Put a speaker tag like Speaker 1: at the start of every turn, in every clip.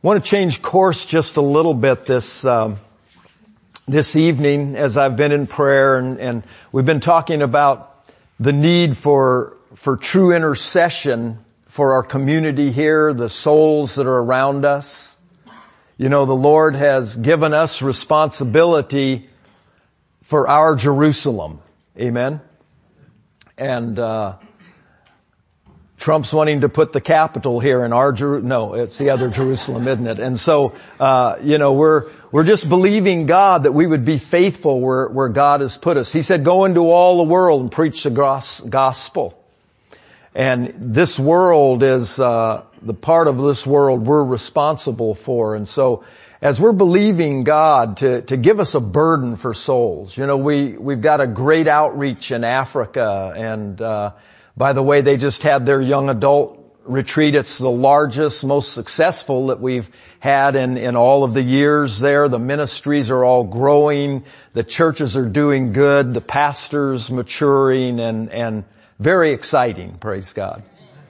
Speaker 1: want to change course just a little bit this evening as I've been in prayer and we've been talking about the need for true intercession for our community here, the souls that are around us. You know, the Lord has given us responsibility for our Jerusalem. Amen. And Trump's wanting to put the capital here in our no, it's the other Jerusalem, isn't it? And so, we're just believing God that we would be faithful where God has put us. He said, go into all the world and preach the gospel. And this world is, the part of this world we're responsible for. And so, as we're believing God to give us a burden for souls, we've got a great outreach in Africa and, by the way, they just had their young adult retreat. It's the largest, most successful that we've had in all of the years there. The ministries are all growing. The churches are doing good. The pastors maturing and very exciting. Praise God.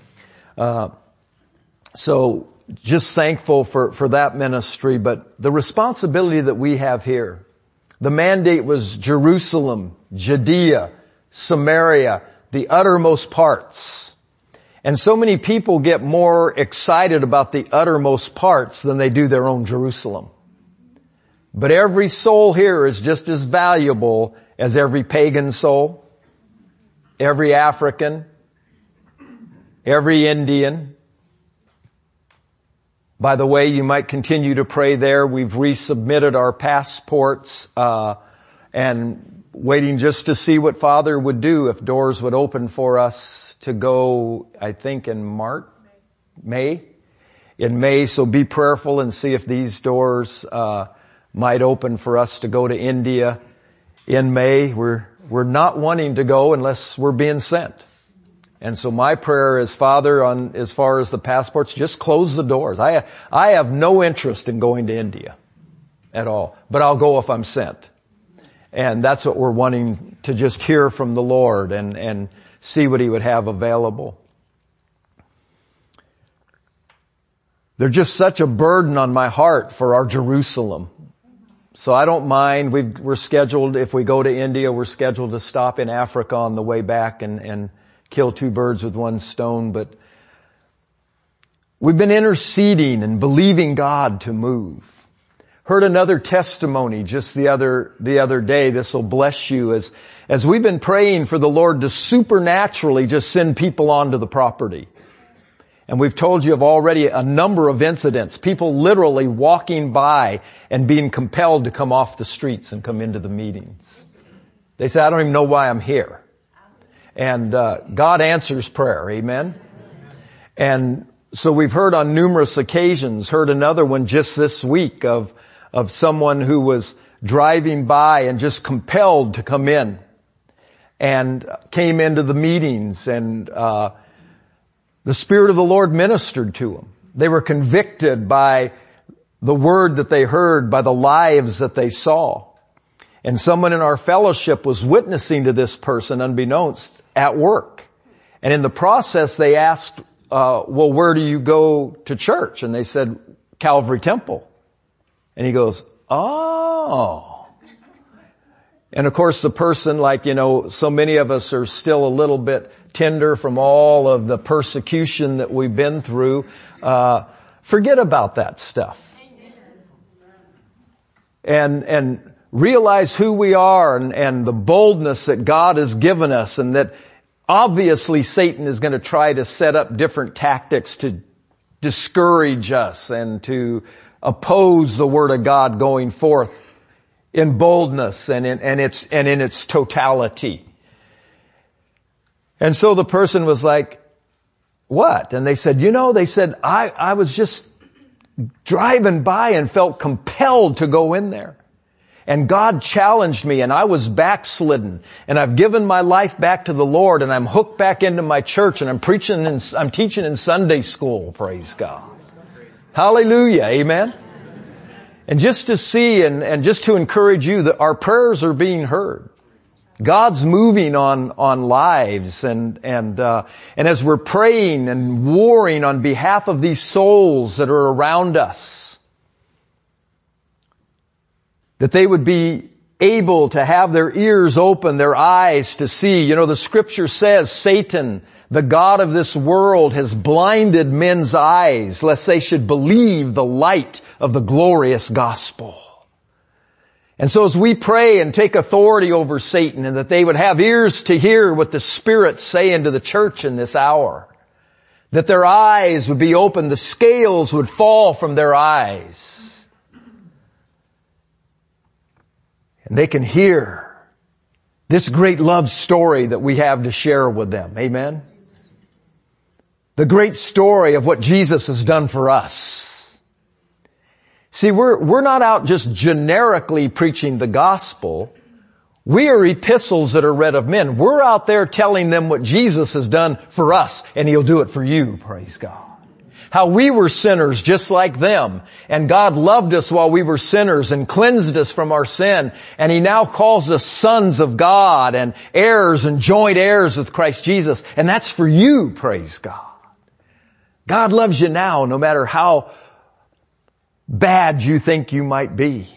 Speaker 1: So just thankful for that ministry. But the responsibility that we have here, the mandate was Jerusalem, Judea, Samaria, the uttermost parts. And so many people get more excited about the uttermost parts than they do their own Jerusalem. But every soul here is just as valuable as every pagan soul, every African, every Indian. By the way, you might continue to pray there. We've resubmitted our passports, and waiting just to see what Father would do if doors would open for us to go, I think in May. In May, so be prayerful and see if these doors, might open for us to go to India in May. We're not wanting to go unless we're being sent. And so my prayer is, Father, as far as the passports, just close the doors. I have no interest in going to India at all, but I'll go if I'm sent. And that's what we're wanting to just hear from the Lord and see what He would have available. There's just such a burden on my heart for our Jerusalem. So I don't mind. We're scheduled, if we go to India, we're scheduled to stop in Africa on the way back and kill two birds with one stone. But we've been interceding and believing God to move. Heard another testimony just the other day. This will bless you as we've been praying for the Lord to supernaturally just send people onto the property. And we've told you of already a number of incidents, people literally walking by and being compelled to come off the streets and come into the meetings. They say, I don't even know why I'm here. And God answers prayer. Amen. And so we've heard on numerous occasions, heard another one just this week of someone who was driving by and just compelled to come in and came into the meetings and the Spirit of the Lord ministered to them. They were convicted by the word that they heard, by the lives that they saw. And someone in our fellowship was witnessing to this person unbeknownst at work. And in the process they asked, well, where do you go to church? And they said, Calvary Temple. And he goes, oh. And of course the person, so many of us are still a little bit tender from all of the persecution that we've been through. Forget about that stuff. And realize who we are and the boldness that God has given us, and that obviously Satan is going to try to set up different tactics to discourage us and to oppose the Word of God going forth in boldness and in its totality. And so the person was like, what? And they said, I was just driving by and felt compelled to go in there. And God challenged me and I was backslidden and I've given my life back to the Lord and I'm hooked back into my church and I'm teaching in Sunday school. Praise God. Hallelujah. Amen. And just to see and just to encourage you that our prayers are being heard. God's moving on lives and as we're praying and warring on behalf of these souls that are around us, that they would be able to have their ears open, their eyes to see. You know, the scripture says Satan, the god of this world, has blinded men's eyes lest they should believe the light of the glorious gospel. And so as we pray and take authority over Satan, and that they would have ears to hear what the Spirit's saying to the church in this hour, that their eyes would be open, the scales would fall from their eyes, and they can hear this great love story that we have to share with them. Amen? The great story of what Jesus has done for us. See, we're not out just generically preaching the gospel. We are epistles that are read of men. We're out there telling them what Jesus has done for us, and He'll do it for you, praise God. How we were sinners just like them, and God loved us while we were sinners and cleansed us from our sin, and He now calls us sons of God and heirs and joint heirs with Christ Jesus, and that's for you, praise God. God loves you now no matter how bad you think you might be.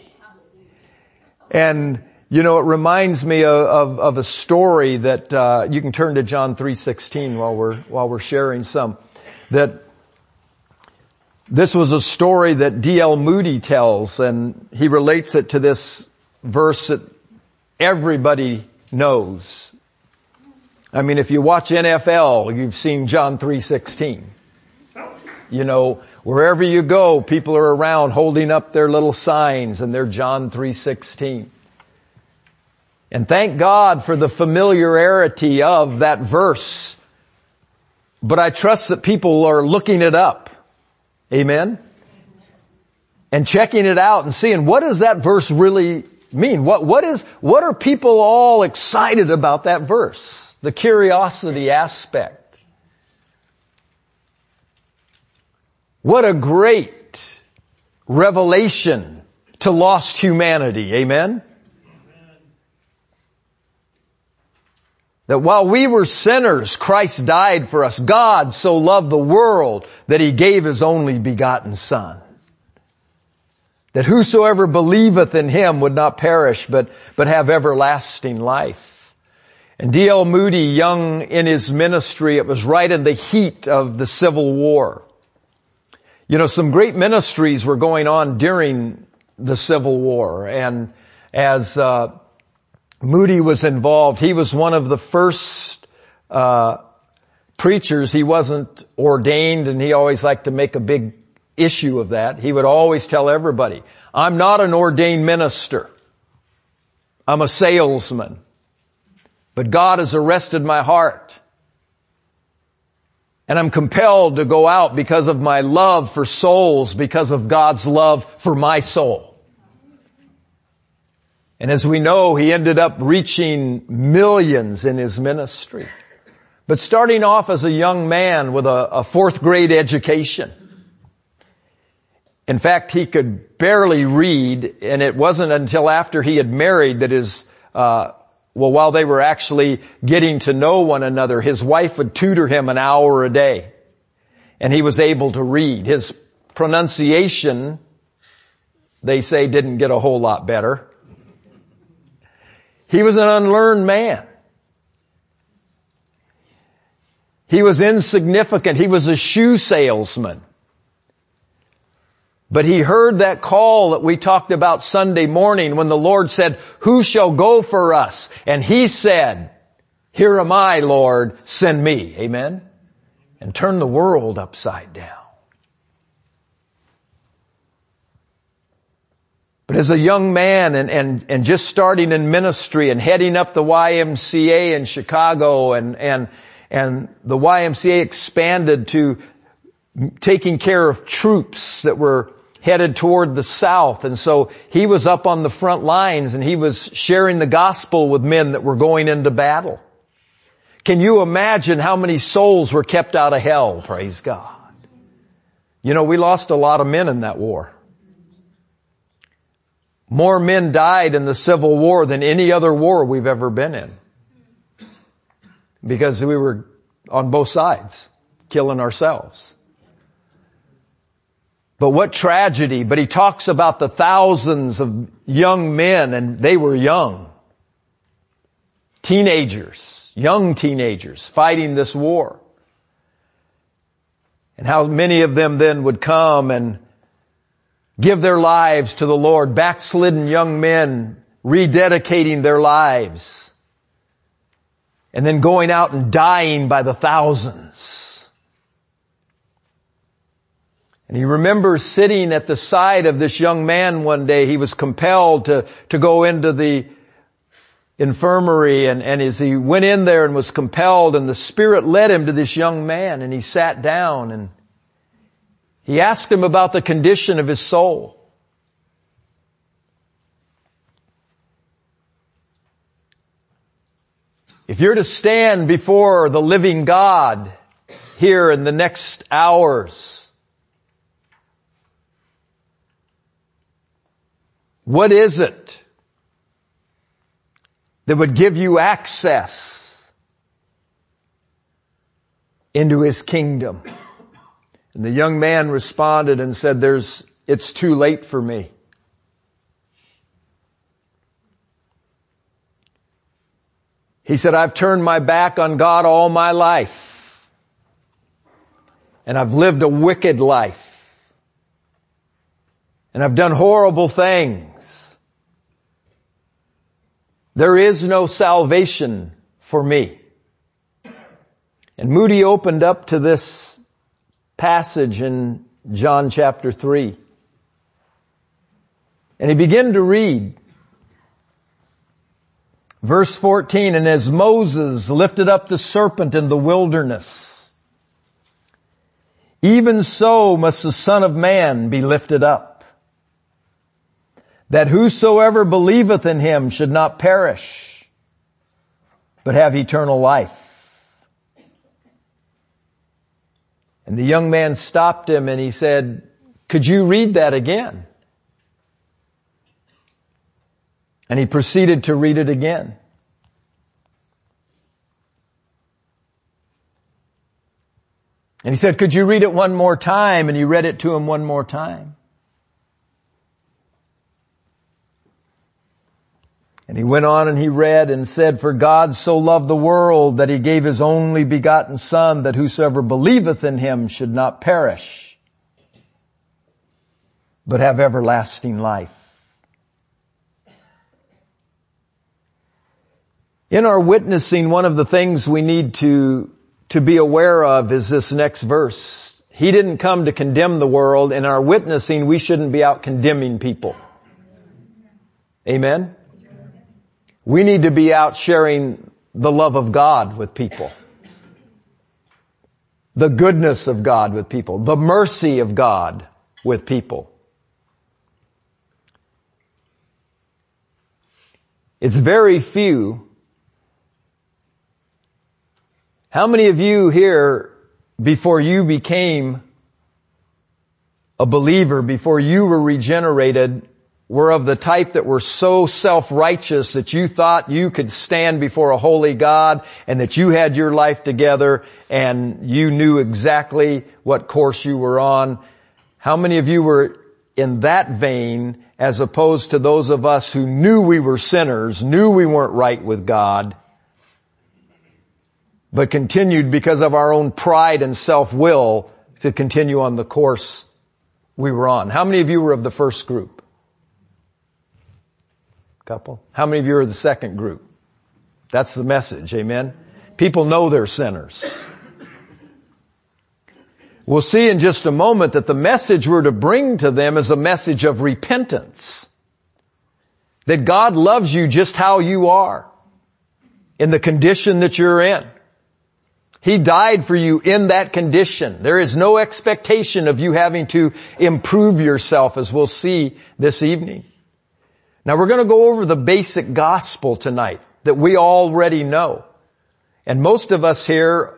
Speaker 1: And you know, it reminds me of a story that you can turn to John 3:16 while we're sharing some. That this was a story that D.L. Moody tells, and he relates it to this verse that everybody knows. I mean, if you watch NFL, you've seen John 3:16. You know, wherever you go, people are around holding up their little signs, and they're John 3:16. And thank God for the familiarity of that verse. But I trust that people are looking it up. Amen? And checking it out and seeing, what does that verse really mean? What are people all excited about that verse? The curiosity aspect. What a great revelation to lost humanity. Amen? That while we were sinners, Christ died for us. God so loved the world that He gave His only begotten Son, that whosoever believeth in Him would not perish, but have everlasting life. And D.L. Moody, young in his ministry, it was right in the heat of the Civil War. You know, some great ministries were going on during the Civil War, and as Moody was involved, he was one of the first preachers. He wasn't ordained, and he always liked to make a big issue of that. He would always tell everybody, I'm not an ordained minister. I'm a salesman. But God has arrested my heart. And I'm compelled to go out because of my love for souls, because of God's love for my soul. And as we know, he ended up reaching millions in his ministry. But starting off as a young man with a fourth grade education. In fact, he could barely read, and it wasn't until after he had married that while they were actually getting to know one another, his wife would tutor him an hour a day. And he was able to read. His pronunciation, they say, didn't get a whole lot better. He was an unlearned man. He was insignificant. He was a shoe salesman. But he heard that call that we talked about Sunday morning when the Lord said, who shall go for us? And he said, here am I, Lord, send me. Amen? And turn the world upside down. But as a young man and just starting in ministry and heading up the YMCA in Chicago and the YMCA expanded to taking care of troops that were headed toward the south. And so he was up on the front lines and he was sharing the gospel with men that were going into battle. Can you imagine how many souls were kept out of hell? Praise God. You know, we lost a lot of men in that war. More men died in the Civil War than any other war we've ever been in. Because we were on both sides, killing ourselves. But what tragedy. But he talks about the thousands of young men, and they were young. Teenagers, young teenagers, fighting this war. And how many of them then would come and give their lives to the Lord. Backslidden young men rededicating their lives. And then going out and dying by the thousands. And he remembers sitting at the side of this young man one day. He was compelled to go into the infirmary, and as he went in there and was compelled, and the Spirit led him to this young man, and he sat down and he asked him about the condition of his soul. If you're to stand before the living God here in the next hours, what is it that would give you access into His kingdom? And the young man responded and said, it's too late for me. He said, I've turned my back on God all my life. And I've lived a wicked life. And I've done horrible things. There is no salvation for me. And Moody opened up to this passage in John chapter 3. And he began to read. Verse 14, and as Moses lifted up the serpent in the wilderness, even so must the Son of Man be lifted up, that whosoever believeth in Him should not perish, but have eternal life. And the young man stopped him and he said, could you read that again? And he proceeded to read it again. And he said, could you read it one more time? And he read it to him one more time. And he went on and he read and said, for God so loved the world that He gave His only begotten Son, that whosoever believeth in Him should not perish, but have everlasting life. In our witnessing, one of the things we need to be aware of is this next verse. He didn't come to condemn the world. In our witnessing, we shouldn't be out condemning people. Amen? We need to be out sharing the love of God with people. The goodness of God with people. The mercy of God with people. It's very few. How many of you here, before you became a believer, before you were regenerated, were of the type that were so self-righteous that you thought you could stand before a holy God and that you had your life together and you knew exactly what course you were on? How many of you were in that vein as opposed to those of us who knew we were sinners, knew we weren't right with God, but continued because of our own pride and self-will to continue on the course we were on? How many of you were of the first group? Couple. How many of you are the second group? That's the message, amen? People know they're sinners. We'll see in just a moment that the message we're to bring to them is a message of repentance. That God loves you just how you are, in the condition that you're in. He died for you in that condition. There is no expectation of you having to improve yourself, as we'll see this evening. Now we're going to go over the basic gospel tonight that we already know. And most of us here,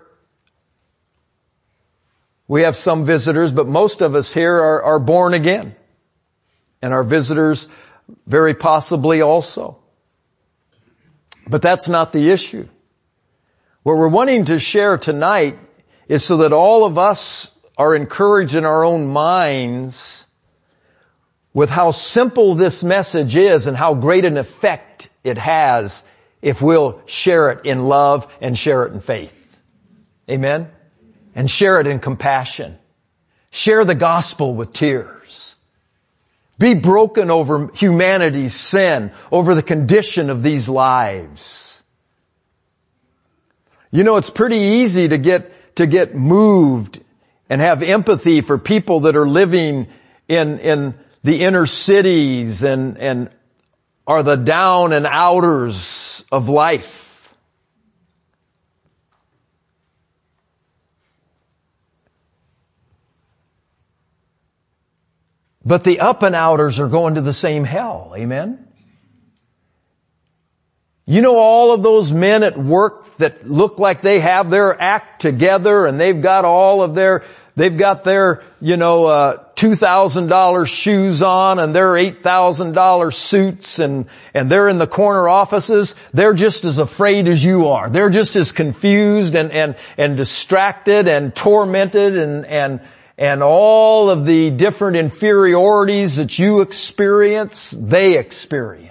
Speaker 1: we have some visitors, but most of us here are born again. And our visitors very possibly also. But that's not the issue. What we're wanting to share tonight is so that all of us are encouraged in our own minds with how simple this message is and how great an effect it has if we'll share it in love and share it in faith. Amen? And share it in compassion. Share the gospel with tears. Be broken over humanity's sin, over the condition of these lives. You know, it's pretty easy to get moved and have empathy for people that are living in the inner cities and are the down and outers of life. But the up and outers are going to the same hell. Amen? You know all of those men at work that look like they have their act together and they've got their, $2,000 shoes on and their $8,000 suits and they're in the corner offices. They're just as afraid as you are. They're just as confused and distracted and tormented and all of the different inferiorities that you experience, they experience.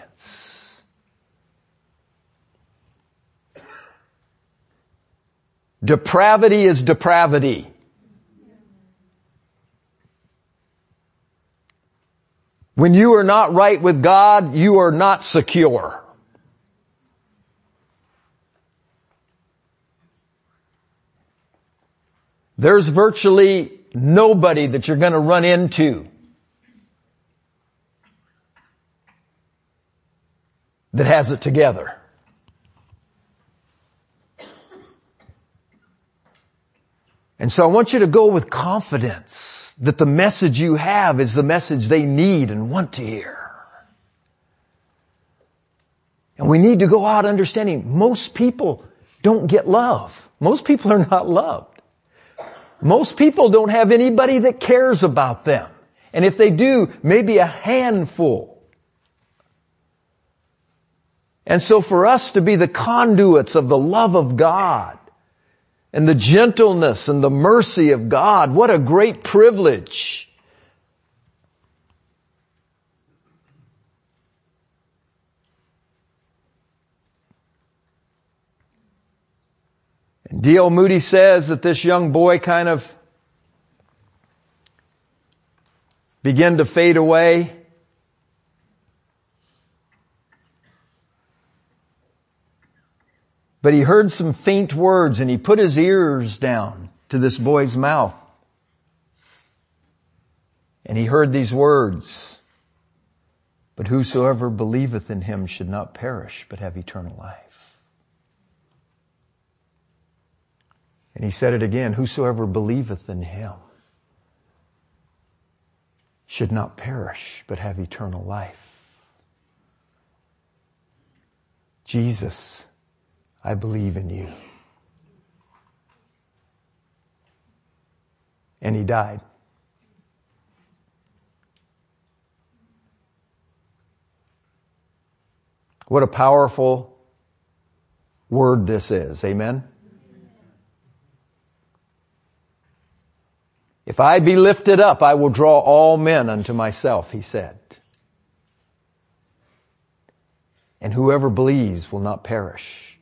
Speaker 1: Depravity is depravity. When you are not right with God, you are not secure. There's virtually nobody that you're going to run into that has it together. And so I want you to go with confidence that the message you have is the message they need and want to hear. And we need to go out understanding most people don't get love. Most people are not loved. Most people don't have anybody that cares about them. And if they do, maybe a handful. And so for us to be the conduits of the love of God and the gentleness and the mercy of God, what a great privilege. And D.L. Moody says that this young boy kind of began to fade away. But he heard some faint words and he put his ears down to this boy's mouth. And he heard these words, "But whosoever believeth in him should not perish, but have eternal life." And he said it again, "Whosoever believeth in him should not perish, but have eternal life." Jesus, I believe in you. And he died. What a powerful word this is. Amen? If I be lifted up, I will draw all men unto myself, he said. And whoever believes will not perish,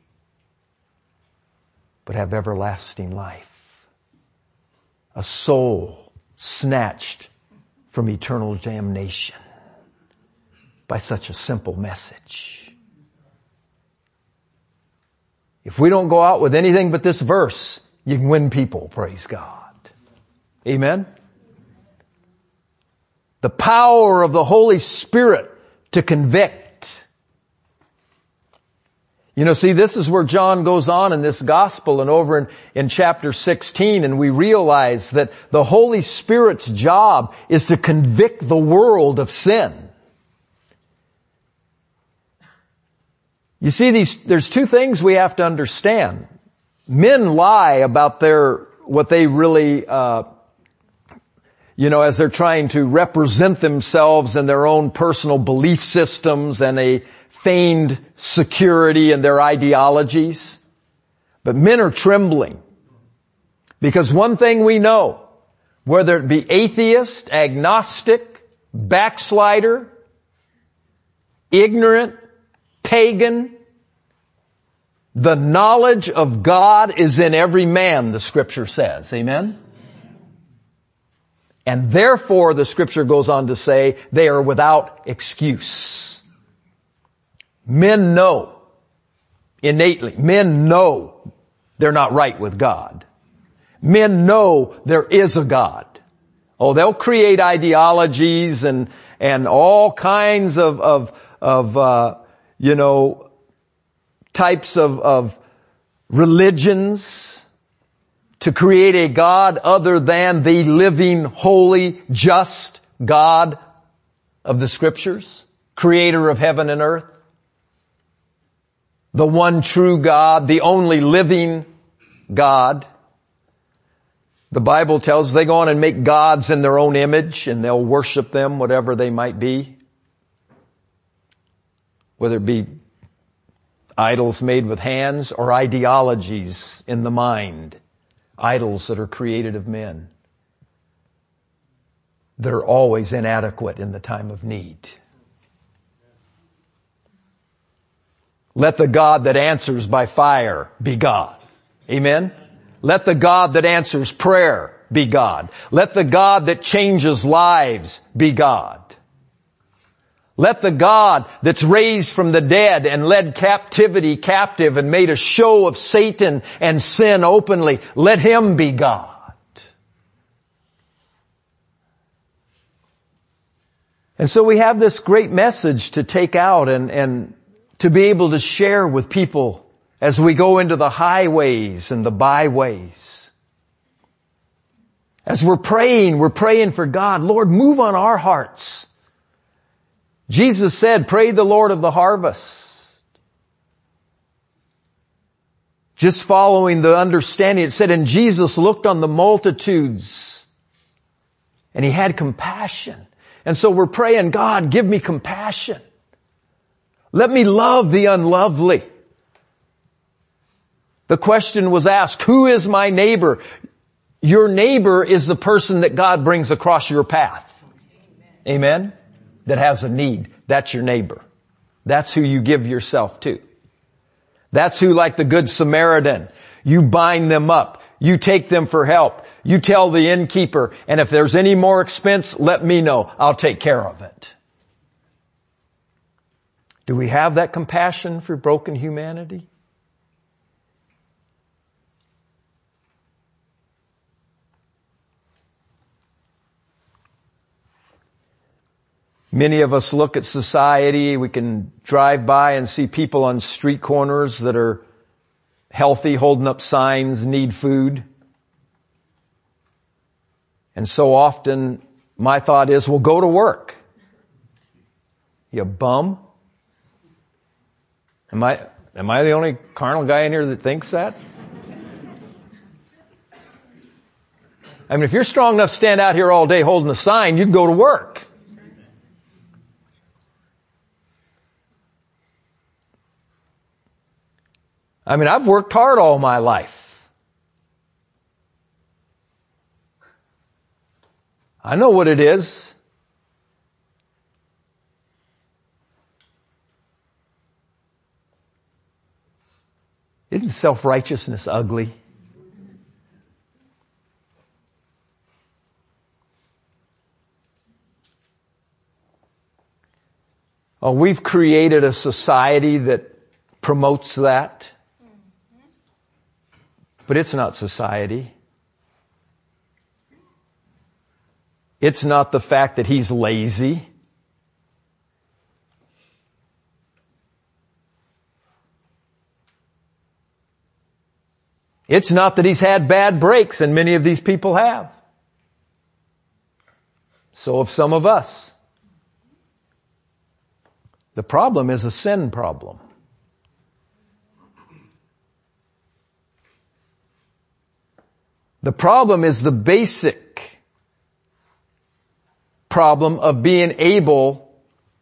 Speaker 1: but have everlasting life. A soul snatched from eternal damnation by such a simple message. If we don't go out with anything but this verse, you can win people, praise God. Amen? The power of the Holy Spirit to convict. You know, see, this is where John goes on in this gospel and over in chapter 16, and we realize that the Holy Spirit's job is to convict the world of sin. You see, there's two things we have to understand. Men lie about what they really, as they're trying to represent themselves in their own personal belief systems and a feigned security in their ideologies. But men are trembling because one thing we know, whether it be atheist, agnostic, backslider, ignorant, pagan, the knowledge of God is in every man, the Scripture says. Amen? And therefore, the Scripture goes on to say, they are without excuse. Men know, innately, men know they're not right with God. Men know there is a God. Oh, they'll create ideologies and all kinds of types of religions to create a God other than the living, holy, just God of the Scriptures, creator of heaven and earth, the one true God, the only living God. The Bible tells they go on and make gods in their own image and they'll worship them, whatever they might be. Whether it be idols made with hands or ideologies in the mind. Idols that are created of men. That are always inadequate in the time of need. Let the God that answers by fire be God. Amen? Let the God that answers prayer be God. Let the God that changes lives be God. Let the God that's raised from the dead and led captivity captive and made a show of Satan and sin openly, let Him be God. And so we have this great message to take out and to be able to share with people as we go into the highways and the byways. As we're praying for God. Lord, move on our hearts. Jesus said, pray the Lord of the harvest. Just following the understanding, it said, and Jesus looked on the multitudes and He had compassion. And so we're praying, God, give me compassion. Let me love the unlovely. The question was asked, who is my neighbor? Your neighbor is the person that God brings across your path. Amen? That has a need. That's your neighbor. That's who you give yourself to. That's who, like the Good Samaritan, you bind them up. You take them for help. You tell the innkeeper, and if there's any more expense, let me know. I'll take care of it. Do we have that compassion for broken humanity? Many of us look at society, we can drive by and see people on street corners that are healthy, holding up signs, need food. And so often my thought is, well, go to work. You bum. Am I the only carnal guy in here that thinks that? I mean, if you're strong enough to stand out here all day holding a sign, you'd go to work. I mean, I've worked hard all my life. I know what it is. Isn't self-righteousness ugly? Oh, we've created a society that promotes that. But it's not society. It's not the fact that he's lazy. It's not that he's had bad breaks, and many of these people have. So have some of us. The problem is a sin problem. The problem is the basic problem of being able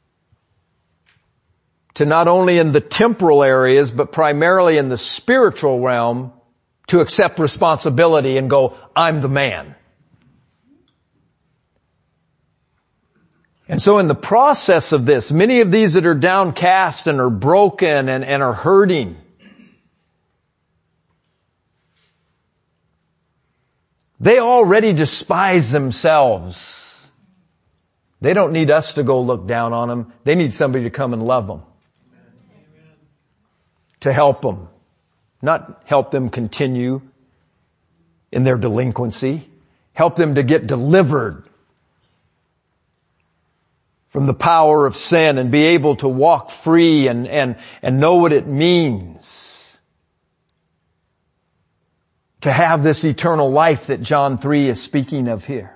Speaker 1: to not only in the temporal areas, but primarily in the spiritual realm, to accept responsibility and go, I'm the man. And so in the process of this, many of these that are downcast and are broken and are hurting, they already despise themselves. They don't need us to go look down on them. They need somebody to come and love them. To help them. Not help them continue in their delinquency. Help them to get delivered from the power of sin and be able to walk free and know what it means to have this eternal life that John 3 is speaking of here.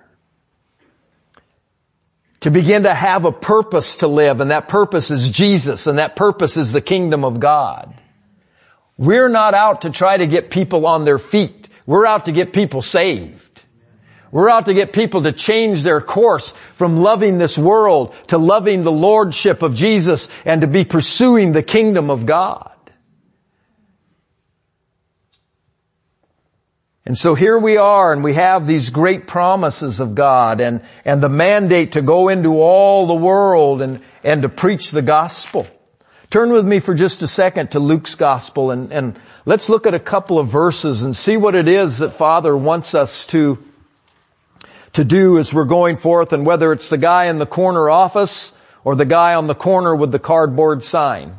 Speaker 1: To begin to have a purpose to live, and that purpose is Jesus, and that purpose is the kingdom of God. We're not out to try to get people on their feet. We're out to get people saved. We're out to get people to change their course from loving this world to loving the lordship of Jesus and to be pursuing the kingdom of God. And so here we are, and we have these great promises of God and the mandate to go into all the world and to preach the gospel. Turn with me for just a second to Luke's gospel and let's look at a couple of verses and see what it is that Father wants us to do as we're going forth, and whether it's the guy in the corner office or the guy on the corner with the cardboard sign.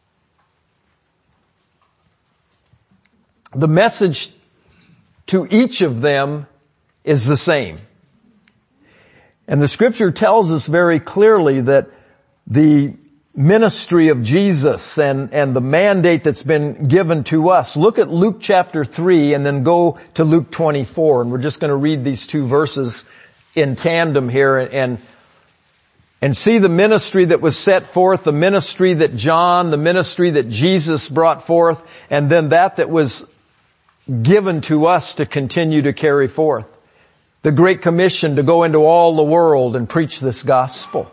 Speaker 1: The message to each of them is the same. And the scripture tells us very clearly that the ministry of Jesus and the mandate that's been given to us. Look at Luke chapter 3 and then go to Luke 24. And we're just going to read these two verses in tandem here and see the ministry that was set forth, the ministry that the ministry that Jesus brought forth, and then that was given to us to continue to carry forth. The Great Commission to go into all the world and preach this gospel.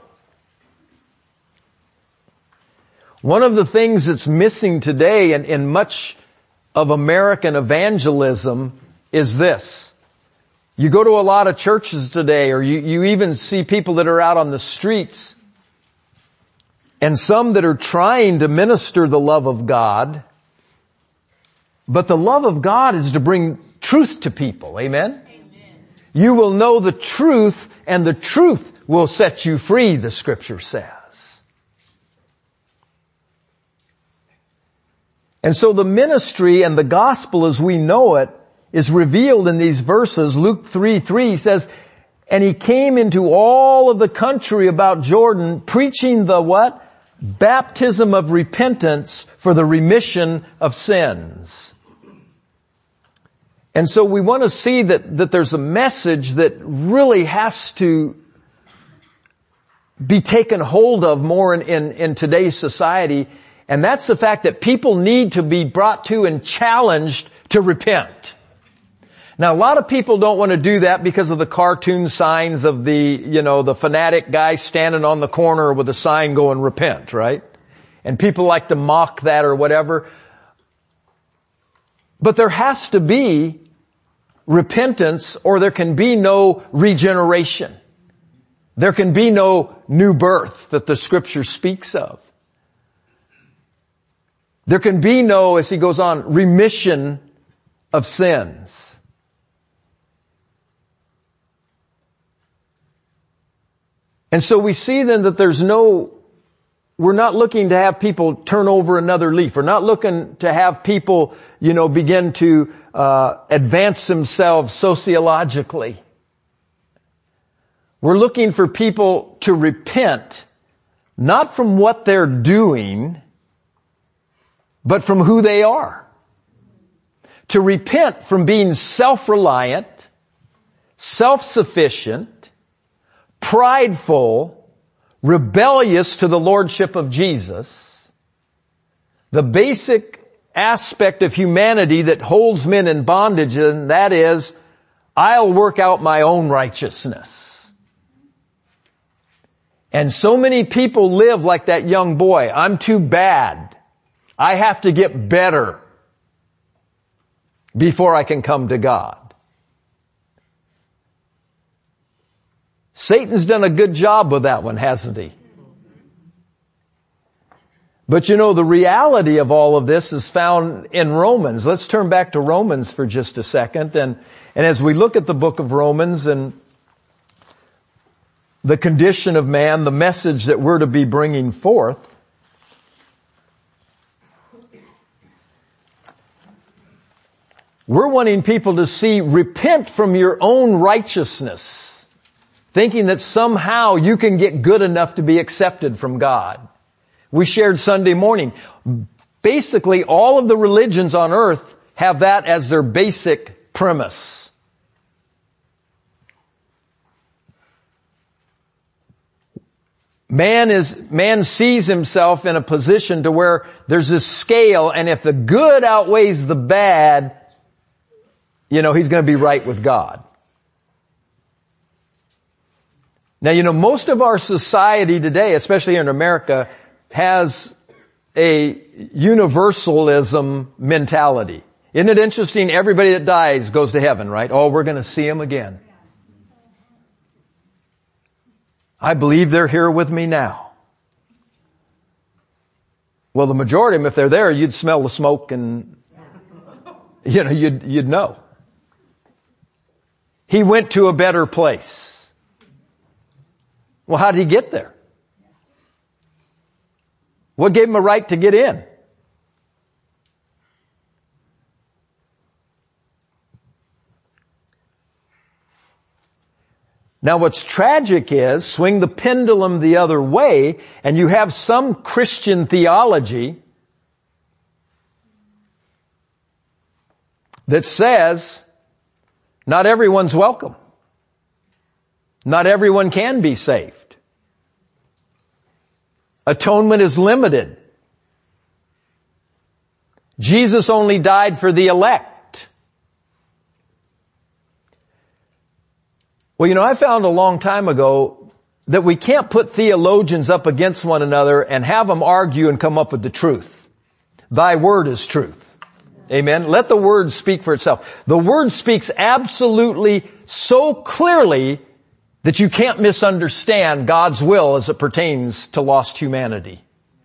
Speaker 1: One of the things that's missing today in much of American evangelism is this. You go to a lot of churches today, or you even see people that are out on the streets, and some that are trying to minister the love of God, but the love of God is to bring truth to people. Amen? Amen. You will know the truth, and the truth will set you free, the scripture says. And so the ministry and the gospel as we know it is revealed in these verses. Luke 3:3 says, and he came into all of the country about Jordan, preaching the what? Baptism of repentance for the remission of sins. And so we want to see that there's a message that really has to be taken hold of more in today's society. And that's the fact that people need to be brought to and challenged to repent. Now, a lot of people don't want to do that because of the cartoon signs of the fanatic guy standing on the corner with a sign going, repent, right? And people like to mock that or whatever. But there has to be repentance, or there can be no regeneration. There can be no new birth that the scripture speaks of. There can be no, as he goes on, remission of sins. And so we see then that we're not looking to have people turn over another leaf. We're not looking to have people, begin to advance themselves sociologically. We're looking for people to repent, not from what they're doing, but from who they are. To repent from being self-reliant, self-sufficient, prideful, rebellious to the lordship of Jesus. The basic aspect of humanity that holds men in bondage, and that is, I'll work out my own righteousness. And so many people live like that young boy. I'm too bad. I have to get better before I can come to God. Satan's done a good job with that one, hasn't he? But you know, the reality of all of this is found in Romans. Let's turn back to Romans for just a second. And as we look at the book of Romans and the condition of man, the message that we're to be bringing forth, we're wanting people to see, repent from your own righteousness, thinking that somehow you can get good enough to be accepted from God. We shared Sunday morning. Basically, all of the religions on earth have that as their basic premise. Man sees himself in a position to where there's this scale, and if the good outweighs the bad, you know, he's going to be right with God. Now, you know, most of our society today, especially in America, has a universalism mentality. Isn't it interesting? Everybody that dies goes to heaven, right? Oh, we're going to see him again. I believe they're here with me now. Well, the majority of them, if they're there, you'd smell the smoke and, you know, you'd know. He went to a better place. Well, how did he get there? What gave him a right to get in? Now what's tragic is, swing the pendulum the other way, and you have some Christian theology that says not everyone's welcome. Not everyone can be saved. Atonement is limited. Jesus only died for the elect. Well, you know, I found a long time ago that we can't put theologians up against one another and have them argue and come up with the truth. Thy word is truth. Amen. Let the word speak for itself. The word speaks absolutely so clearly that you can't misunderstand God's will as it pertains to lost humanity.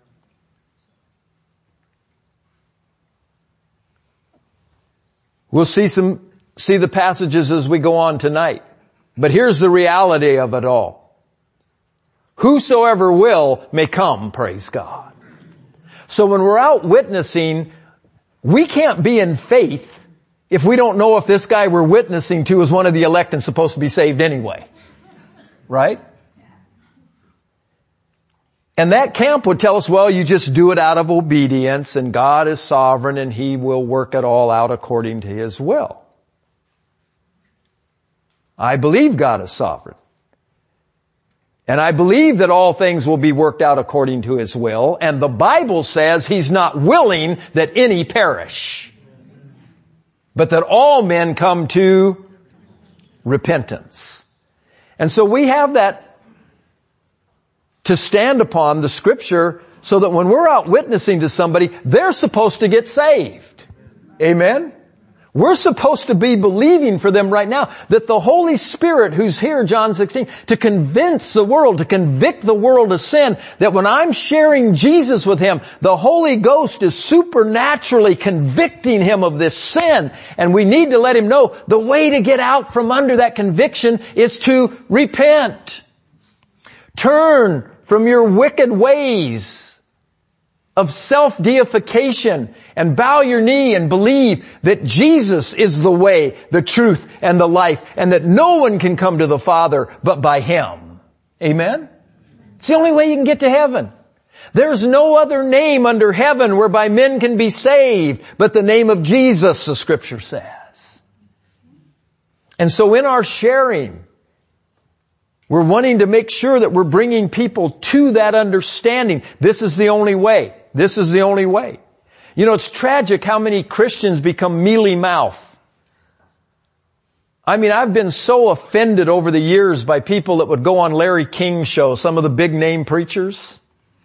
Speaker 1: We'll see the passages as we go on tonight. But here's the reality of it all. Whosoever will may come, praise God. So when we're out witnessing, we can't be in faith if we don't know if this guy we're witnessing to is one of the elect and supposed to be saved anyway. Right? And that camp would tell us, well, you just do it out of obedience and God is sovereign and He will work it all out according to His will. I believe God is sovereign. And I believe that all things will be worked out according to His will. And the Bible says He's not willing that any perish, but that all men come to repentance. And so we have that to stand upon, the Scripture, so that when we're out witnessing to somebody, they're supposed to get saved. Amen? We're supposed to be believing for them right now that the Holy Spirit who's here, John 16, to convince the world, to convict the world of sin, that when I'm sharing Jesus with him, the Holy Ghost is supernaturally convicting him of this sin. And we need to let him know the way to get out from under that conviction is to repent. Turn from your wicked ways of self-deification and bow your knee and believe that Jesus is the way, the truth, and the life, and that no one can come to the Father but by Him. Amen? It's the only way you can get to heaven. There's no other name under heaven whereby men can be saved but the name of Jesus, the Scripture says. And so in our sharing, we're wanting to make sure that we're bringing people to that understanding. This is the only way. This is the only way. You know, it's tragic how many Christians become mealy mouth. I mean, I've been so offended over the years by people that would go on Larry King's show, some of the big name preachers.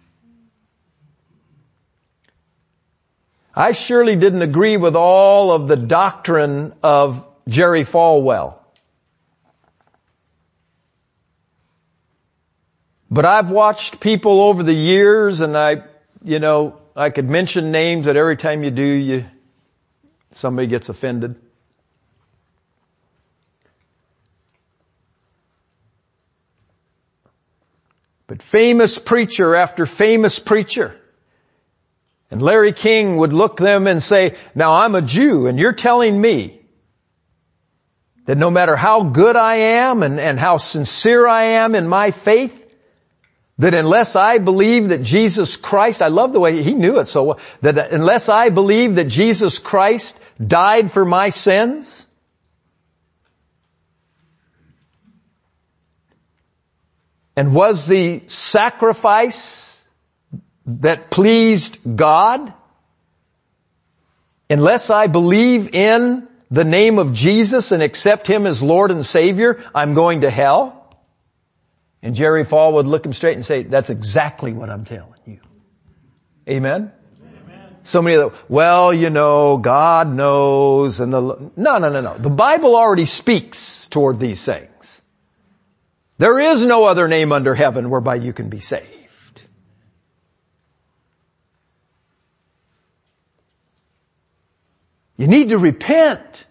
Speaker 1: I surely didn't agree with all of the doctrine of Jerry Falwell. But I've watched people over the years, and I could mention names that every time you do, somebody gets offended. But famous preacher after famous preacher. And Larry King would look them and say, now I'm a Jew, and you're telling me that no matter how good I am and how sincere I am in my faith, that unless I believe that Jesus Christ, I love the way he knew it so well, that unless I believe that Jesus Christ died for my sins, and was the sacrifice that pleased God, unless I believe in the name of Jesus and accept Him as Lord and Savior, I'm going to hell. And Jerry Fall would look him straight and say, that's exactly what I'm telling you. Amen? Amen. So many of the, God knows, and no. The Bible already speaks toward these things. There is no other name under heaven whereby you can be saved. You need to repent.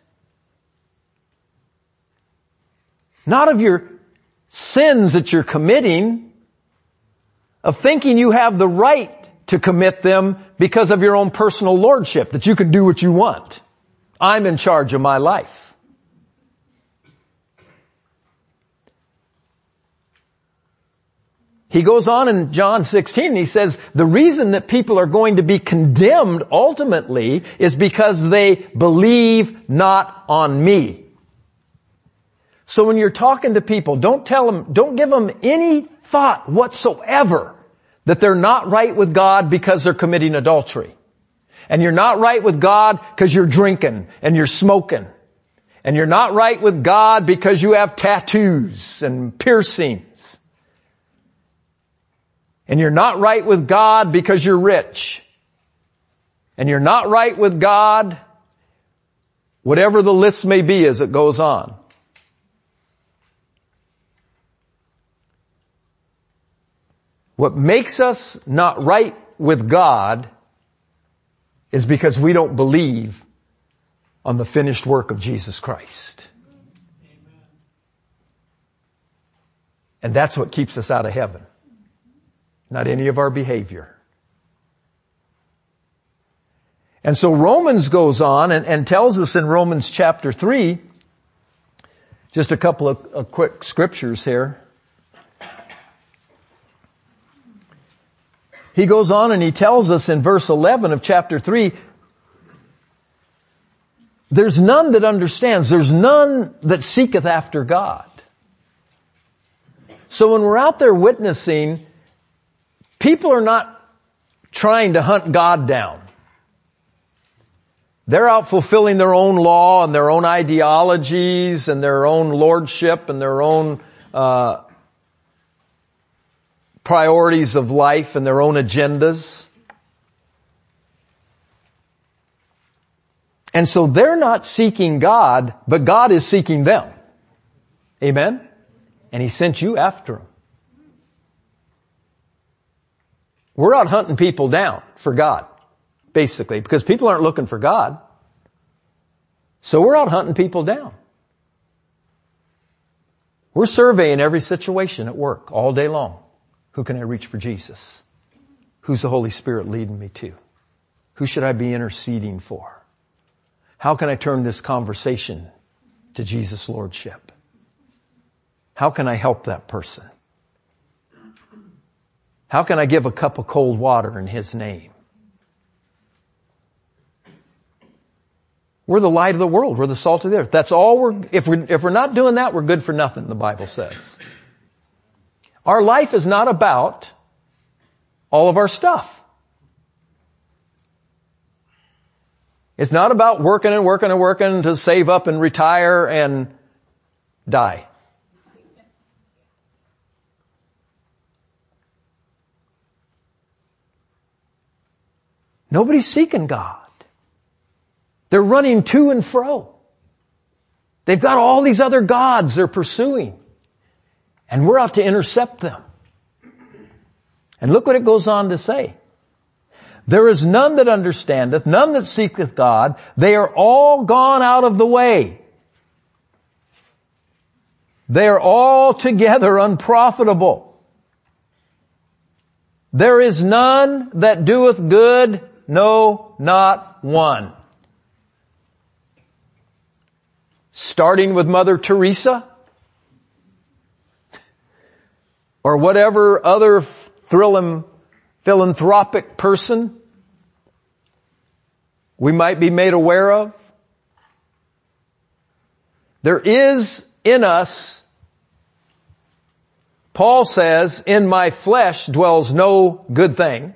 Speaker 1: Not of your sins that you're committing, of thinking you have the right to commit them because of your own personal lordship, that you can do what you want. I'm in charge of my life. He goes on in John 16 and he says, the reason that people are going to be condemned ultimately is because they believe not on me. So when you're talking to people, don't give them any thought whatsoever that they're not right with God because they're committing adultery. And you're not right with God because you're drinking and you're smoking. And you're not right with God because you have tattoos and piercings. And you're not right with God because you're rich. And you're not right with God, whatever the list may be as it goes on. What makes us not right with God is because we don't believe on the finished work of Jesus Christ. Amen. And that's what keeps us out of heaven. Not any of our behavior. And so Romans goes on and tells us in Romans chapter 3, just a couple of quick scriptures here. He goes on and he tells us in verse 11 of chapter 3, there's none that understands, there's none that seeketh after God. So when we're out there witnessing, people are not trying to hunt God down. They're out fulfilling their own law and their own ideologies and their own lordship and their own priorities of life and their own agendas. And so they're not seeking God, but God is seeking them. Amen? And He sent you after them. We're out hunting people down for God, basically, because people aren't looking for God. So we're out hunting people down. We're surveying every situation at work all day long. Who can I reach for Jesus? Who's the Holy Spirit leading me to? Who should I be interceding for? How can I turn this conversation to Jesus' Lordship? How can I help that person? How can I give a cup of cold water in His name? We're the light of the world. We're the salt of the earth. That's all if we're not doing that, we're good for nothing, the Bible says. Our life is not about all of our stuff. It's not about working and working and working to save up and retire and die. Nobody's seeking God. They're running to and fro. They've got all these other gods they're pursuing. And we're out to intercept them. And look what it goes on to say. There is none that understandeth, none that seeketh God. They are all gone out of the way. They are all together unprofitable. There is none that doeth good, no, not one. Starting with Mother Teresa, or whatever other philanthropic person we might be made aware of. There is in us, Paul says, in my flesh dwells no good thing.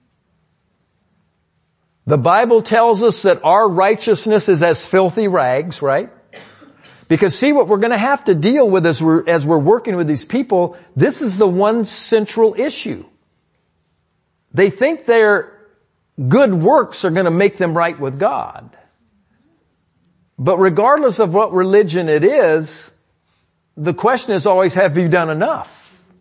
Speaker 1: The Bible tells us that our righteousness is as filthy rags, right? Because see, what we're going to have to deal with as we're working with these people, this is the one central issue. They think their good works are going to make them right with God. But regardless of what religion it is, the question is always, have you done enough?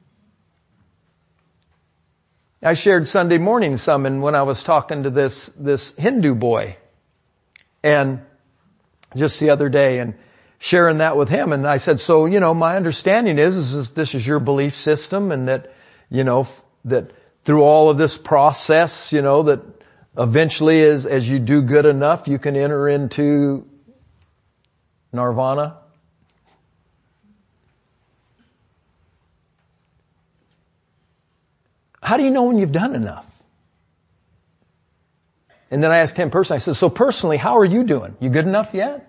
Speaker 1: I shared Sunday morning some, and when I was talking to this Hindu boy, and just the other day, and sharing that with him, and I said, so, my understanding is this is your belief system, and that, that through all of this process, that eventually as you do good enough, you can enter into nirvana. How do you know when you've done enough? And then I asked him personally, I said, so personally, how are you doing? You good enough yet?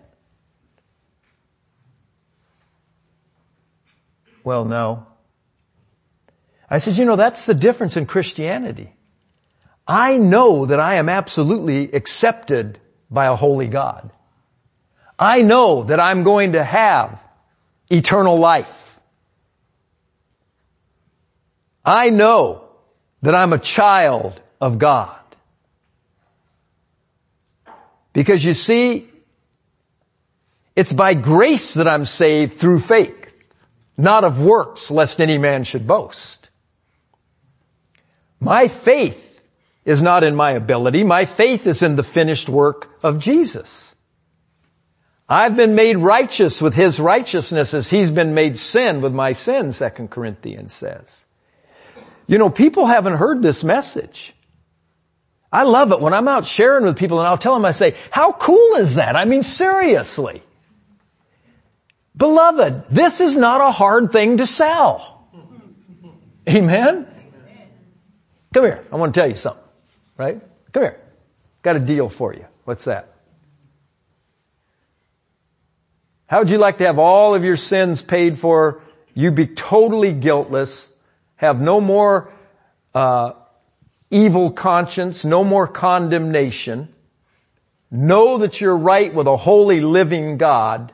Speaker 1: Well, no. I said, that's the difference in Christianity. I know that I am absolutely accepted by a holy God. I know that I'm going to have eternal life. I know that I'm a child of God. Because you see, it's by grace that I'm saved through faith, not of works, lest any man should boast. My faith is not in my ability. My faith is in the finished work of Jesus. I've been made righteous with His righteousness as He's been made sin with my sin, 2 Corinthians says. People haven't heard this message. I love it when I'm out sharing with people and I'll tell them, I say, how cool is that? I mean, seriously. Beloved, this is not a hard thing to sell. Amen? Come here. I want to tell you something. Right? Come here. Got a deal for you. What's that? How would you like to have all of your sins paid for? You be totally guiltless, have no more evil conscience, no more condemnation, know that you're right with a holy living God,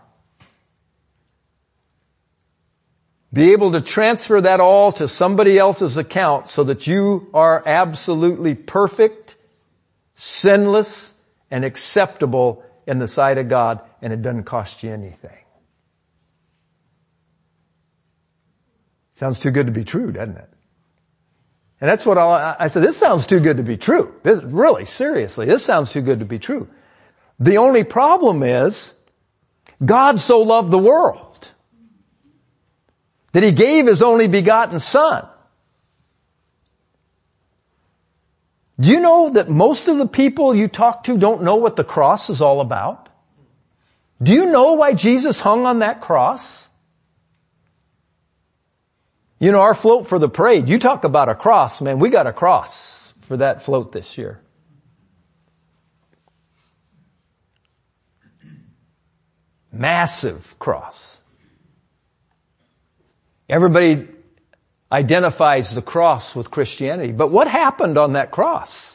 Speaker 1: be able to transfer that all to somebody else's account so that you are absolutely perfect, sinless, and acceptable in the sight of God, and it doesn't cost you anything. Sounds too good to be true, doesn't it? And that's what I said, this sounds too good to be true. This, really, seriously, this sounds too good to be true. The only problem is, God so loved the world that He gave His only begotten Son. Do you know that most of the people you talk to don't know what the cross is all about? Do you know why Jesus hung on that cross? Our float for the parade, you talk about a cross, man, we got a cross for that float this year. Massive cross. Everybody identifies the cross with Christianity. But what happened on that cross?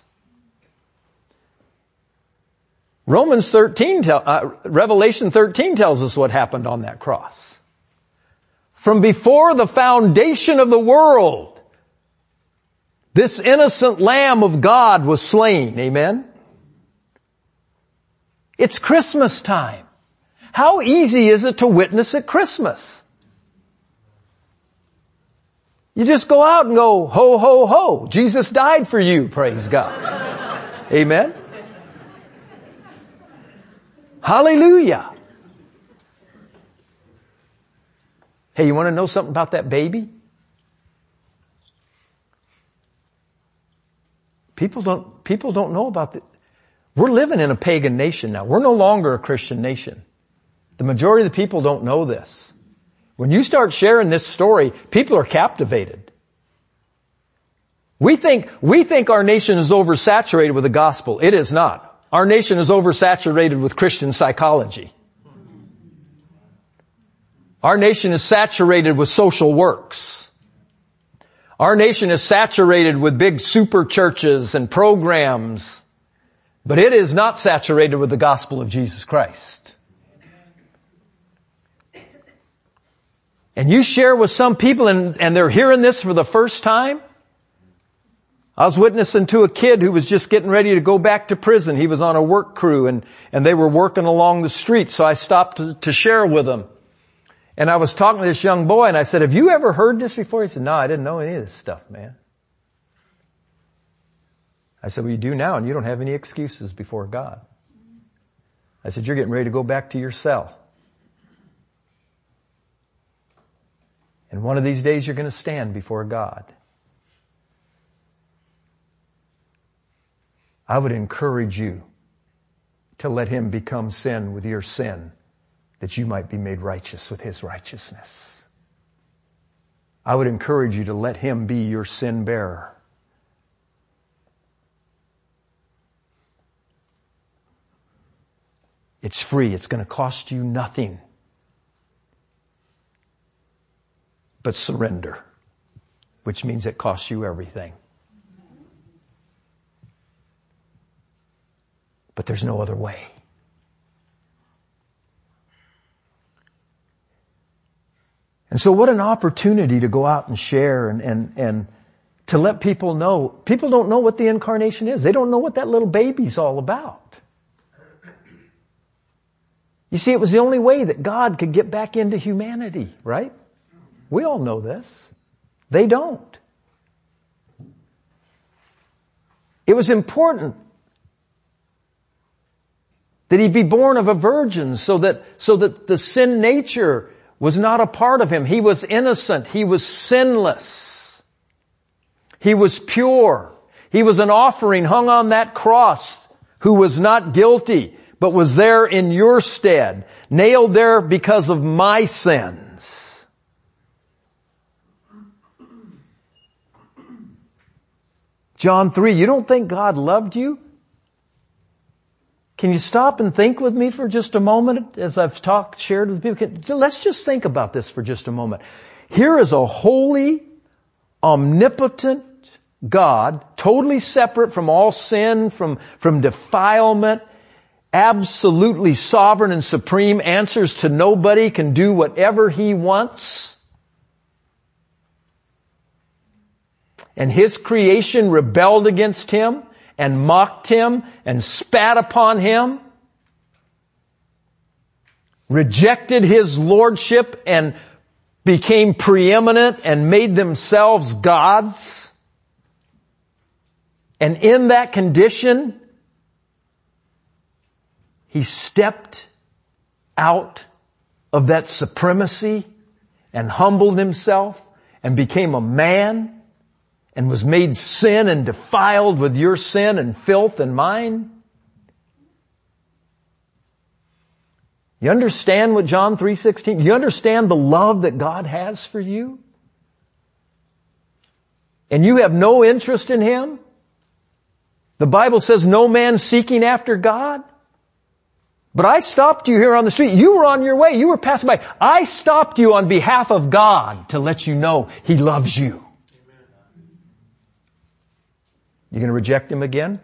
Speaker 1: Revelation 13 tells us what happened on that cross. From before the foundation of the world, this innocent Lamb of God was slain. Amen? It's Christmas time. How easy is it to witness at Christmas? You just go out and go, ho, ho, ho. Jesus died for you. Praise God. Amen. Hallelujah. Hey, you want to know something about that baby? People don't know about it. We're living in a pagan nation now. We're no longer a Christian nation. The majority of the people don't know this. When you start sharing this story, people are captivated. We think our nation is oversaturated with the gospel. It is not. Our nation is oversaturated with Christian psychology. Our nation is saturated with social works. Our nation is saturated with big super churches and programs. But it is not saturated with the gospel of Jesus Christ. And you share with some people and they're hearing this for the first time. I was witnessing to a kid who was just getting ready to go back to prison. He was on a work crew and they were working along the street, so I stopped to share with him. And I was talking to this young boy and I said, have you ever heard this before? He said, no, I didn't know any of this stuff, man. I said, well, you do now and you don't have any excuses before God. I said, you're getting ready to go back to your cell. And one of these days you're going to stand before God. I would encourage you to let Him become sin with your sin, that you might be made righteous with His righteousness. I would encourage you to let Him be your sin bearer. It's free. It's going to cost you nothing but surrender, which means it costs you everything. But there's no other way. And so what an opportunity to go out and share and to let people know. People don't know what the incarnation is. They don't know what that little baby's all about. You see, it was the only way that God could get back into humanity, right? We all know this. They don't. It was important that He be born of a virgin so that the sin nature was not a part of Him. He was innocent. He was sinless. He was pure. He was an offering hung on that cross who was not guilty, but was there in your stead, nailed there because of my sins. John 3, you don't think God loved you? Can you stop and think with me for just a moment as I've shared with people? Let's just think about this for just a moment. Here is a holy, omnipotent God, totally separate from all sin, from defilement, absolutely sovereign and supreme, answers to nobody, can do whatever He wants. And His creation rebelled against Him and mocked Him and spat upon Him, rejected His lordship and became preeminent and made themselves gods. And in that condition, He stepped out of that supremacy and humbled Himself and became a man and was made sin and defiled with your sin and filth and mine. You understand what John 3:16? You understand the love that God has for you? And you have no interest in Him? The Bible says no man seeking after God. But I stopped you here on the street. You were on your way. You were passing by. I stopped you on behalf of God to let you know He loves you. You going to reject Him again?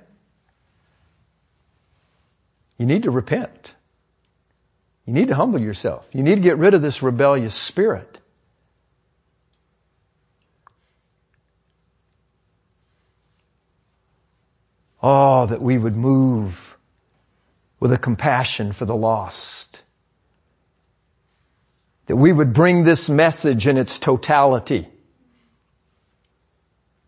Speaker 1: You need to repent. You need to humble yourself. You need to get rid of this rebellious spirit. Oh, that we would move with a compassion for the lost. That we would bring this message in its totality.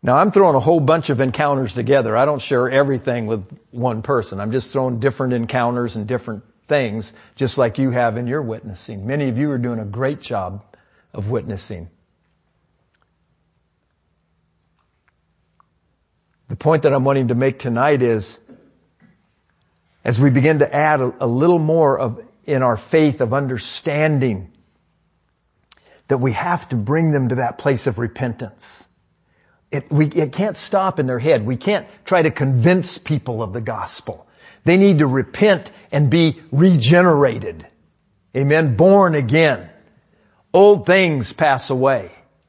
Speaker 1: Now I'm throwing a whole bunch of encounters together. I don't share everything with one person. I'm just throwing different encounters and different things, just like you have in your witnessing. Many of you are doing a great job of witnessing. The point that I'm wanting to make tonight is, as we begin to add a little more in our faith of understanding, that we have to bring them to that place of repentance. It can't stop in their head. We can't try to convince people of the gospel. They need to repent and be regenerated. Amen. Born again. Old things pass away.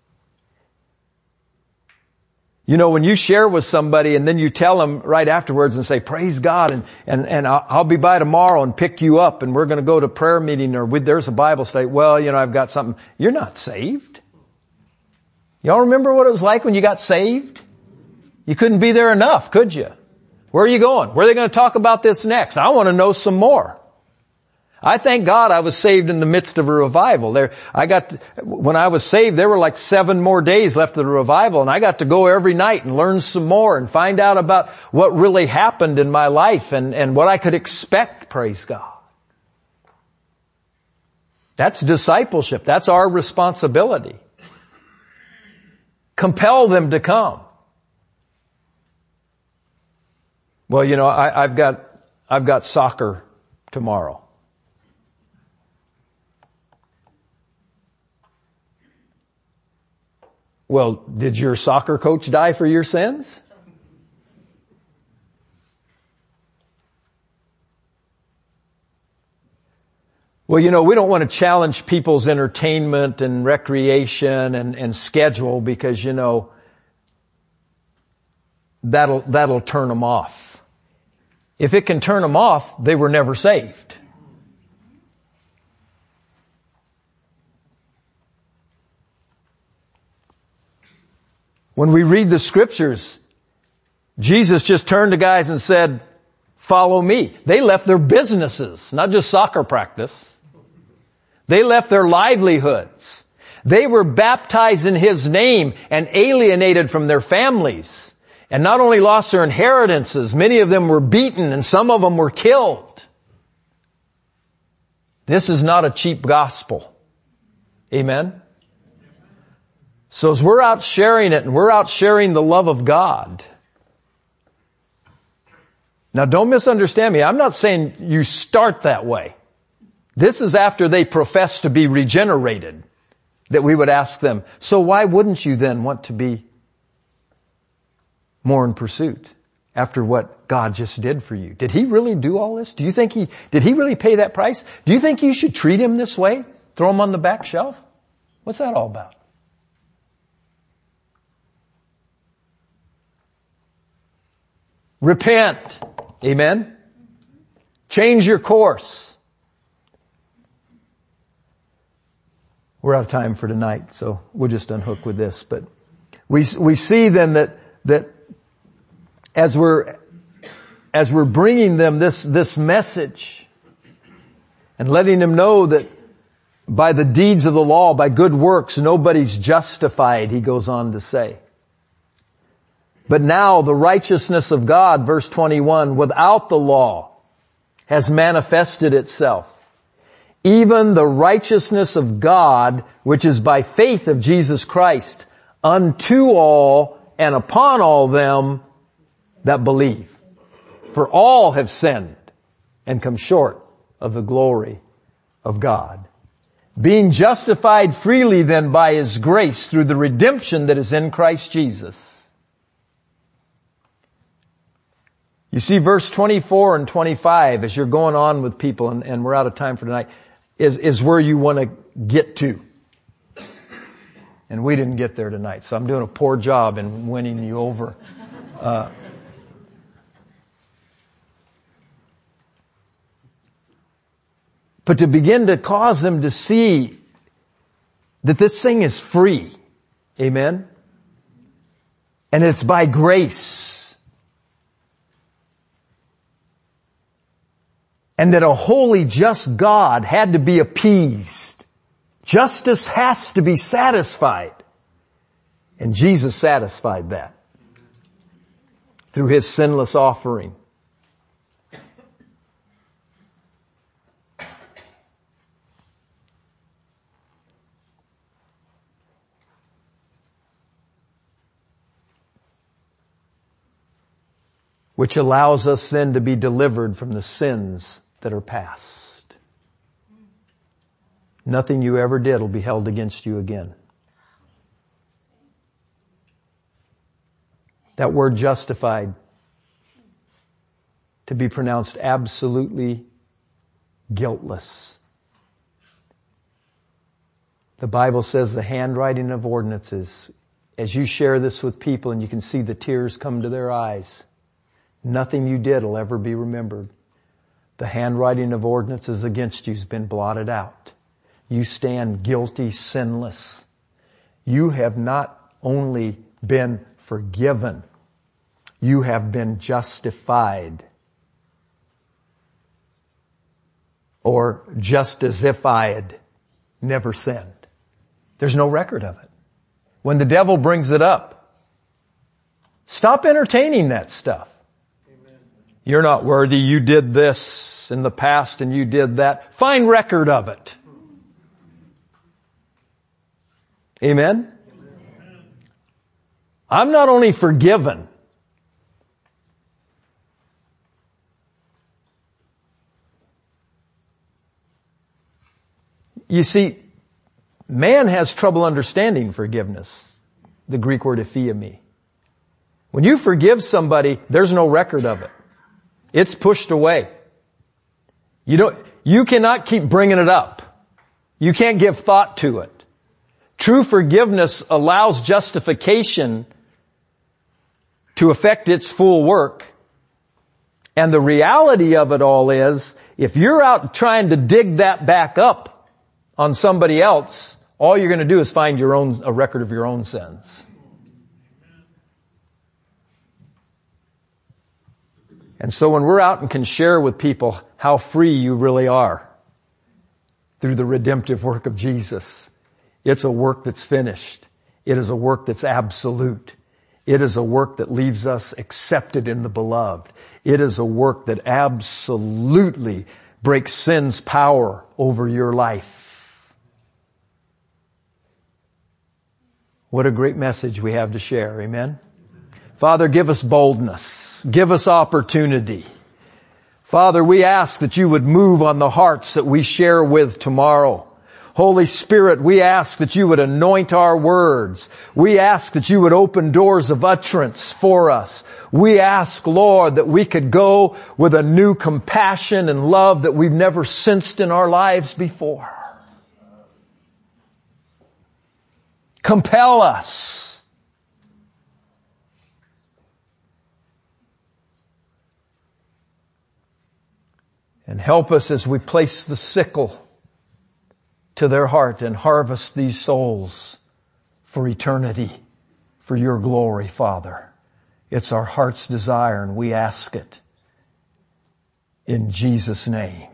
Speaker 1: You know, when you share with somebody and then you tell them right afterwards and say, praise God, and I'll be by tomorrow and pick you up and we're going to go to prayer meeting or there's a Bible study. Well, you know, I've got something. You're not saved. Y'all remember what it was like when you got saved? You couldn't be there enough, could you? Where are you going? Where are they going to talk about this next? I want to know some more. I thank God I was saved in the midst of a revival. When I was saved, there were like 7 more days left of the revival, and I got to go every night and learn some more and find out about what really happened in my life and what I could expect, praise God. That's discipleship. That's our responsibility. Compel them to come. Well, you know, I've got soccer tomorrow. Well, did your soccer coach die for your sins? Well, you know, we don't want to challenge people's entertainment and recreation and schedule because, you know, that'll turn them off. If it can turn them off, they were never saved. When we read the scriptures, Jesus just turned to guys and said, follow me. They left their businesses, not just soccer practice. They left their livelihoods. They were baptized in His name and alienated from their families. And not only lost their inheritances, many of them were beaten and some of them were killed. This is not a cheap gospel. Amen? So as we're out sharing it and we're out sharing the love of God. Now don't misunderstand me. I'm not saying you start that way. This is after they profess to be regenerated that we would ask them, so why wouldn't you then want to be more in pursuit after what God just did for you? Did He really do all this? Did He really pay that price? Do you think you should treat Him this way? Throw Him on the back shelf? What's that all about? Repent. Amen. Change your course. We're out of time for tonight, so we'll just unhook with this. But we see then that as we're bringing them this message and letting them know that by the deeds of the law, by good works, nobody's justified, he goes on to say. But now the righteousness of God, verse 21, without the law has manifested itself. Even the righteousness of God, which is by faith of Jesus Christ, unto all and upon all them that believe. For all have sinned and come short of the glory of God. Being justified freely then by His grace through the redemption that is in Christ Jesus. You see, verse 24 and 25, as you're going on with people, and we're out of time for tonight, is where you want to get to. And we didn't get there tonight, so I'm doing a poor job in winning you over. But to begin to cause them to see that this thing is free. Amen? And it's by grace. And that a holy, just God had to be appeased. Justice has to be satisfied. And Jesus satisfied that. through His sinless offering. Which allows us then to be delivered from the sins that are past. Nothing you ever did will be held against you again. That word justified, to be pronounced absolutely guiltless. The Bible says the handwriting of ordinances, as you share this with people and you can see the tears come to their eyes, nothing you did will ever be remembered. The handwriting of ordinances against you has been blotted out. You stand guilty, sinless. You have not only been forgiven, you have been justified. Or just as if I had never sinned. There's no record of it. When the devil brings it up, stop entertaining that stuff. You're not worthy, you did this in the past and you did that. Find record of it. Amen? I'm not only forgiven, you see, man has trouble understanding forgiveness. The Greek word aphiemi. When you forgive somebody, there's no record of it. It's pushed away. You cannot keep bringing it up. You can't give thought to it. True forgiveness allows justification to effect its full work. And the reality of it all is, if you're out trying to dig that back up on somebody else, all you're going to do is find a record of your own sins. And so when we're out and can share with people how free you really are through the redemptive work of Jesus, it's a work that's finished. It is a work that's absolute. It is a work that leaves us accepted in the beloved. It is a work that absolutely breaks sin's power over your life. What a great message we have to share. Amen. Father, give us boldness. Give us opportunity. Father, we ask that you would move on the hearts that we share with tomorrow. Holy Spirit, we ask that you would anoint our words. We ask that you would open doors of utterance for us. We ask, Lord, that we could go with a new compassion and love that we've never sensed in our lives before. Compel us. And help us as we place the sickle to their heart and harvest these souls for eternity, for your glory, Father. It's our heart's desire and we ask it in Jesus' name.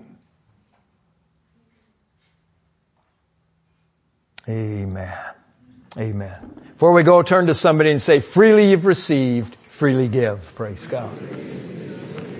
Speaker 1: Amen. Amen. Before we go, turn to somebody and say, freely you've received, freely give. Praise God.